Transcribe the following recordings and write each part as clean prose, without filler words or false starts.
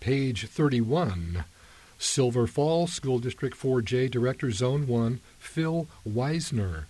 Page 31. Silver Falls School District 4J Director, Zone 1, Phil Wiesner,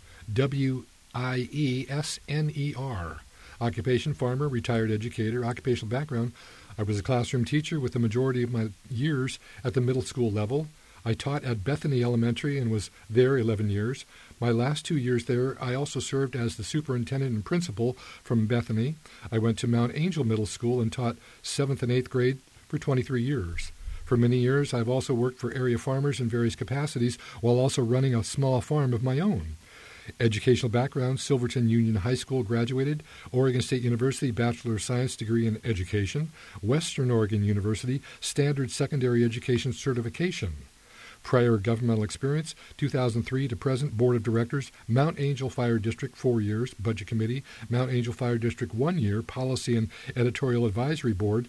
Wiesner. Occupation, farmer, retired educator. Occupational background, I was a classroom teacher with the majority of my years at the middle school level. I taught at Bethany Elementary and was there 11 years. My last 2 years there, I also served as the superintendent and principal from Bethany. I went to Mount Angel Middle School and taught 7th and 8th grade for 23 years. For many years, I've also worked for area farmers in various capacities while also running a small farm of my own. Educational background, Silverton Union High School graduated, Oregon State University Bachelor of Science degree in Education, Western Oregon University Standard Secondary Education Certification. Prior governmental experience, 2003 to present, Board of Directors, Mount Angel Fire District 4 years, Budget Committee, Mount Angel Fire District 1 year, Policy and Editorial Advisory Board,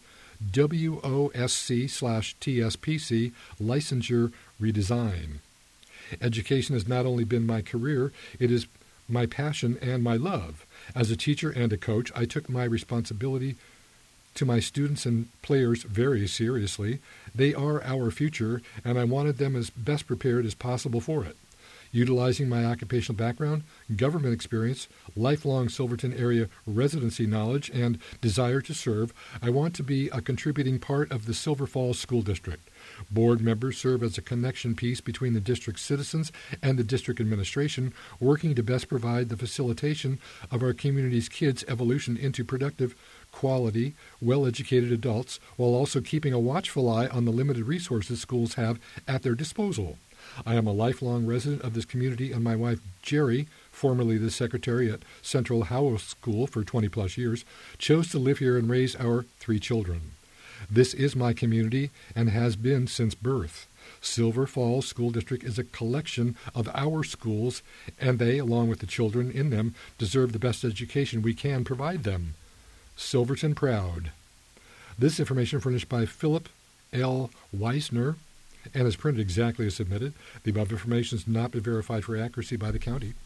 WOSC/TSPC, Licensure Redesign. Education has not only been my career, it is my passion and my love. As a teacher and a coach, I took my responsibility to my students and players very seriously. They are our future, and I wanted them as best prepared as possible for it. Utilizing my occupational background, government experience, lifelong Silverton area residency knowledge, and desire to serve, I want to be a contributing part of the Silver Falls School District. Board members serve as a connection piece between the district's citizens and the district administration, working to best provide the facilitation of our community's kids' evolution into productive, quality, well-educated adults, while also keeping a watchful eye on the limited resources schools have at their disposal. I am a lifelong resident of this community, and my wife, Jerry, formerly the secretary at Central Howell School for 20-plus years, chose to live here and raise our 3 children. This is my community and has been since birth. Silver Falls School District is a collection of our schools, and they, along with the children in them, deserve the best education we can provide them. Silverton proud. This information furnished by Philip L. Wiesner and is printed exactly as submitted. The above information has not been verified for accuracy by the county.